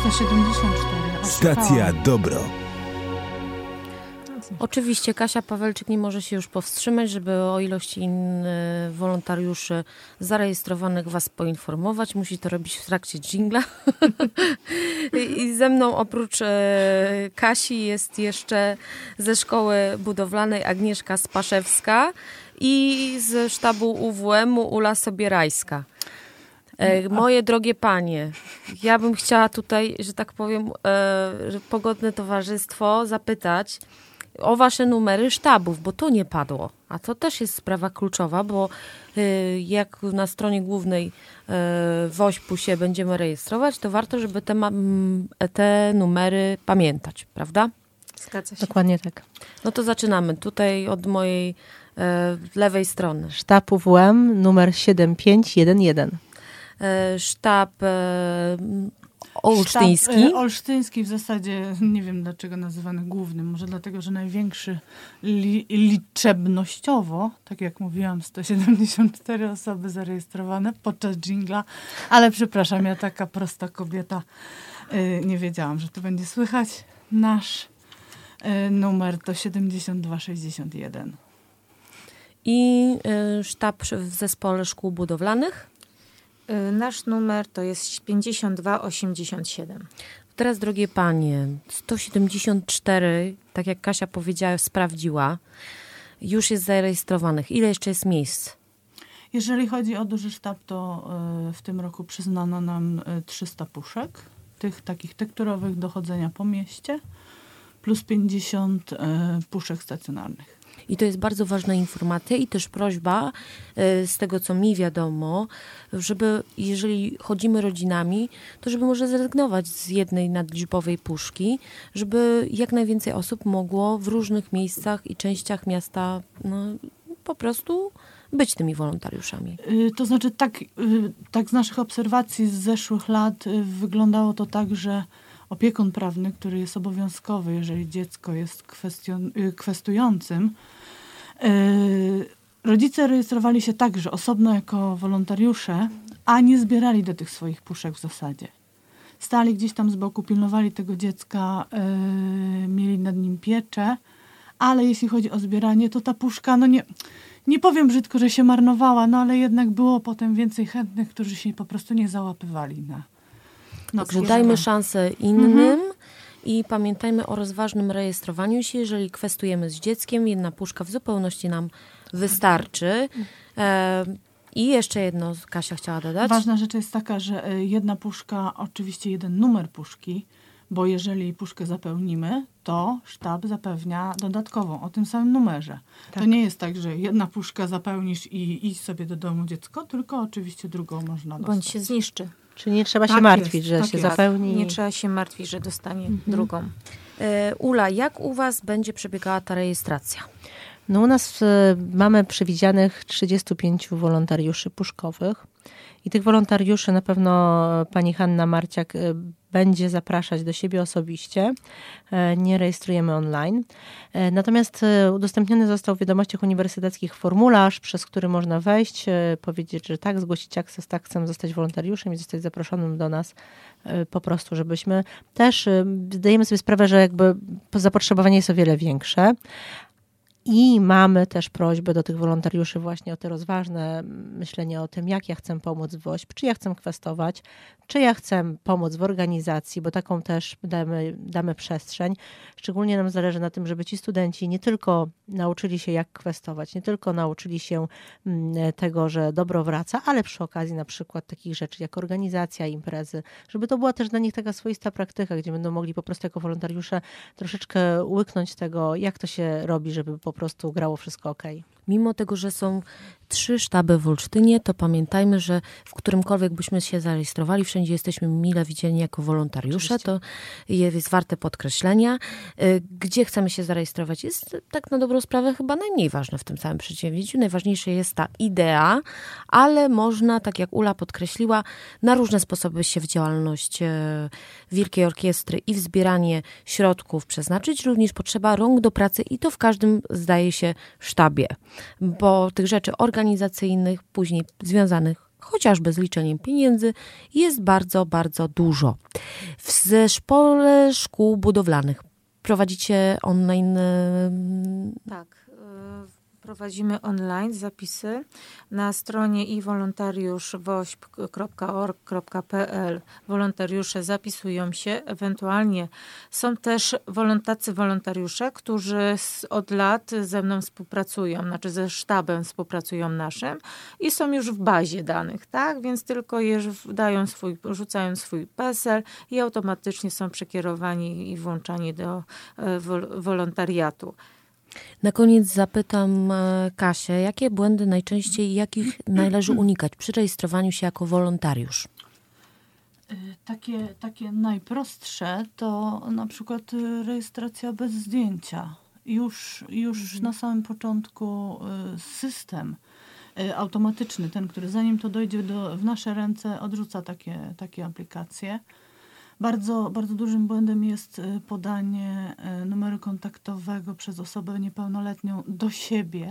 174. Stacja Dobro. Oczywiście Kasia Pawelczyk nie może się już powstrzymać, żeby o ilości wolontariuszy zarejestrowanych Was poinformować. Musi to robić w trakcie dżingla. I ze mną oprócz Kasi jest jeszcze ze szkoły budowlanej Agnieszka Spaszewska i z sztabu UWM-u Ula Sobierajska. Moje drogie panie, ja bym chciała tutaj, że tak powiem, pogodne towarzystwo zapytać o wasze numery sztabów, bo to nie padło. A to też jest sprawa kluczowa, bo jak na stronie głównej WOŚP-u się będziemy rejestrować, to warto, żeby te numery pamiętać, prawda? Zgadza się. Dokładnie tak. No to zaczynamy. Tutaj od mojej lewej strony. Sztab UWM numer 7511. Sztab olsztyński. Sztab olsztyński w zasadzie, nie wiem dlaczego nazywany głównym, może dlatego, że największy liczebnościowo, tak jak mówiłam, 174 osoby zarejestrowane podczas dżingla, ale przepraszam, ja taka prosta kobieta, nie wiedziałam, że to będzie słychać. Nasz numer to 7261. I sztab w zespole szkół budowlanych? Nasz numer to jest 5287. Teraz, drogie panie, 174, tak jak Kasia powiedziała, sprawdziła, już jest zarejestrowanych. Ile jeszcze jest miejsc? Jeżeli chodzi o duży sztab, to w tym roku przyznano nam 300 puszek, tych takich tekturowych do chodzenia po mieście, plus 50 puszek stacjonarnych. I to jest bardzo ważna informacja i też prośba, z tego co mi wiadomo, żeby jeżeli chodzimy rodzinami, to żeby może zrezygnować z jednej nadliczbowej puszki, żeby jak najwięcej osób mogło w różnych miejscach i częściach miasta po prostu być tymi wolontariuszami. To znaczy tak z naszych obserwacji z zeszłych lat wyglądało to tak, że opiekun prawny, który jest obowiązkowy, jeżeli dziecko jest kwestującym, rodzice rejestrowali się także osobno jako wolontariusze, a nie zbierali do tych swoich puszek w zasadzie. Stali gdzieś tam z boku, pilnowali tego dziecka, mieli nad nim pieczę, ale jeśli chodzi o zbieranie, to ta puszka, nie powiem brzydko, że się marnowała, ale jednak było potem więcej chętnych, którzy się po prostu nie załapywali na Także dajmy szansę innym i pamiętajmy o rozważnym rejestrowaniu się. Jeżeli kwestujemy z dzieckiem, jedna puszka w zupełności nam wystarczy. I jeszcze jedno Kasia chciała dodać. Ważna rzecz jest taka, że jedna puszka, oczywiście jeden numer puszki, bo jeżeli puszkę zapełnimy, to sztab zapewnia dodatkową o tym samym numerze. Tak. To nie jest tak, że jedna puszka zapełnisz i idź sobie do domu dziecko, tylko oczywiście drugą można dostać. Bądź się zniszczy. Czyli nie trzeba się martwić, że się zapełni. Nie trzeba się martwić, że dostanie drugą. Ula, jak u was będzie przebiegała ta rejestracja? U nas mamy przewidzianych 35 wolontariuszy puszkowych i tych wolontariuszy na pewno pani Hanna Marciak będzie zapraszać do siebie osobiście. Nie rejestrujemy online. Natomiast udostępniony został w Wiadomościach Uniwersyteckich formularz, przez który można wejść, powiedzieć, że tak, zgłosić akces, tak, chcę zostać wolontariuszem i zostać zaproszonym do nas po prostu, żebyśmy też zdajemy sobie sprawę, że jakby zapotrzebowanie jest o wiele większe. I mamy też prośbę do tych wolontariuszy właśnie o te rozważne myślenie o tym, jak ja chcę pomóc w WOŚP, czy ja chcę kwestować, czy ja chcę pomóc w organizacji, bo taką też damy przestrzeń. Szczególnie nam zależy na tym, żeby ci studenci nie tylko nauczyli się jak kwestować, nie tylko nauczyli się tego, że dobro wraca, ale przy okazji na przykład takich rzeczy jak organizacja imprezy, żeby to była też dla nich taka swoista praktyka, gdzie będą mogli po prostu jako wolontariusze troszeczkę łyknąć tego, jak to się robi, żeby po prostu grało wszystko okej. Mimo tego, że są 3 sztaby w Olsztynie, to pamiętajmy, że w którymkolwiek byśmy się zarejestrowali, wszędzie jesteśmy mile widziani jako wolontariusze. Oczywiście. To jest warte podkreślenia. Gdzie chcemy się zarejestrować jest tak na dobrą sprawę chyba najmniej ważne w tym całym przedsięwzięciu. Najważniejsza jest ta idea, ale można, tak jak Ula podkreśliła, na różne sposoby się w działalność Wielkiej Orkiestry i w zbieranie środków przeznaczyć. Również potrzeba rąk do pracy i to w każdym, zdaje się, sztabie. Bo tych rzeczy organizacyjnych, później związanych chociażby z liczeniem pieniędzy, jest bardzo, bardzo dużo. W Zespole Szkół Budowlanych prowadzicie online? Tak. Prowadzimy online zapisy na stronie iwolontariuszwośp.org.pl. Wolontariusze zapisują się, ewentualnie są też wolontariusze, którzy od lat ze mną współpracują, znaczy ze sztabem współpracują naszym i są już w bazie danych, tak? Więc tylko rzucają swój PESEL i automatycznie są przekierowani i włączani do wolontariatu. Na koniec zapytam Kasię, jakie błędy najczęściej i jakich należy unikać przy rejestrowaniu się jako wolontariusz? Takie najprostsze to na przykład rejestracja bez zdjęcia. Już na samym początku system automatyczny, ten, który zanim to dojdzie w nasze ręce, odrzuca takie aplikacje. Bardzo, bardzo dużym błędem jest podanie numeru kontaktowego przez osobę niepełnoletnią do siebie,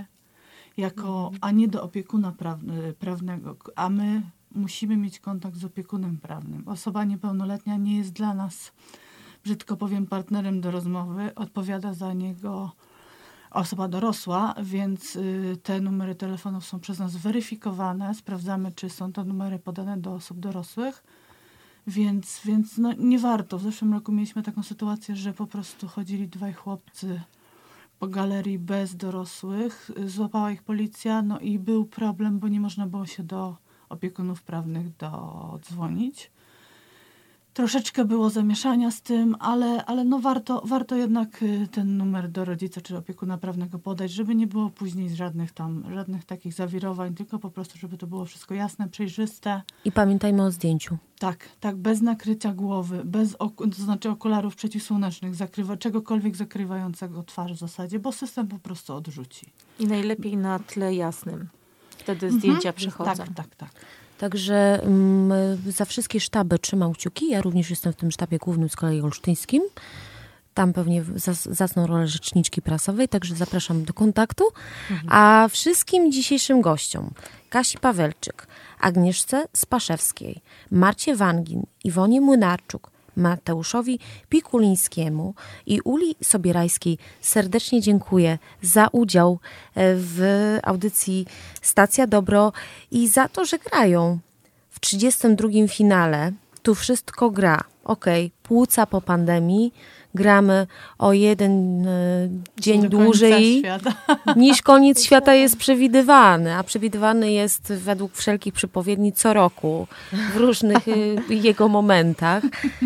a nie do opiekuna prawnego, a my musimy mieć kontakt z opiekunem prawnym. Osoba niepełnoletnia nie jest dla nas, brzydko powiem, partnerem do rozmowy, odpowiada za niego osoba dorosła, więc te numery telefonów są przez nas weryfikowane, sprawdzamy, czy są to numery podane do osób dorosłych. Więc no, nie warto. W zeszłym roku mieliśmy taką sytuację, że po prostu chodzili dwaj chłopcy po galerii bez dorosłych. Złapała ich policja, no i był problem, bo nie można było się do opiekunów prawnych dodzwonić. Troszeczkę było zamieszania z tym, ale no warto jednak ten numer do rodzica czy opiekuna prawnego podać, żeby nie było później żadnych takich zawirowań, tylko po prostu, żeby to było wszystko jasne, przejrzyste. I pamiętajmy o zdjęciu. Tak, bez nakrycia głowy, to znaczy okularów przeciwsłonecznych, czegokolwiek zakrywającego twarz w zasadzie, bo system po prostu odrzuci. I najlepiej na tle jasnym. Wtedy zdjęcia przychodzą. Tak. Także za wszystkie sztaby trzymam kciuki. Ja również jestem w tym sztabie głównym z kolei olsztyńskim. Tam pewnie zacną rolę rzeczniczki prasowej, także zapraszam do kontaktu. A wszystkim dzisiejszym gościom, Kasi Pawelczyk, Agnieszce Spaszewskiej, Marcie Wangin, Iwonie Młynarczuk, Mateuszowi Pikulińskiemu i Uli Sobierajskiej serdecznie dziękuję za udział w audycji Stacja Dobro i za to, że grają w 32. finale. Tu wszystko gra. Płuca po pandemii. Gramy o jeden dzień dłużej niż koniec świata jest przewidywany, a przewidywany jest według wszelkich przepowiedni co roku w różnych jego momentach.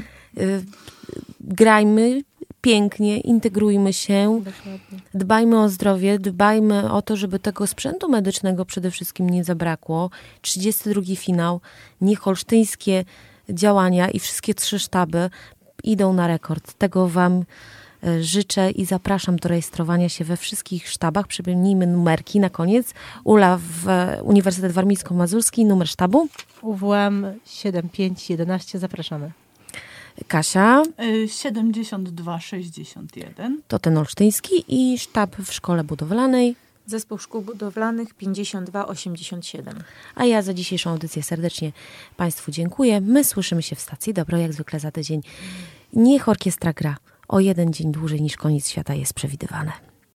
Grajmy pięknie, integrujmy się, dbajmy o zdrowie, dbajmy o to, żeby tego sprzętu medycznego przede wszystkim nie zabrakło. 32. finał, niech olsztyńskie działania i wszystkie 3 sztaby idą na rekord. Tego Wam życzę i zapraszam do rejestrowania się we wszystkich sztabach. Przypomnijmy numerki na koniec. Ula w Uniwersytet Warmińsko-Mazurski, numer sztabu? UWM 7511, zapraszamy. Kasia? 7261. To ten olsztyński i sztab w Szkole Budowlanej. Zespół Szkół Budowlanych 5287. A ja za dzisiejszą audycję serdecznie Państwu dziękuję. My słyszymy się w Stacji Dobro, jak zwykle za tydzień. Niech orkiestra gra o jeden dzień dłużej niż koniec świata jest przewidywane.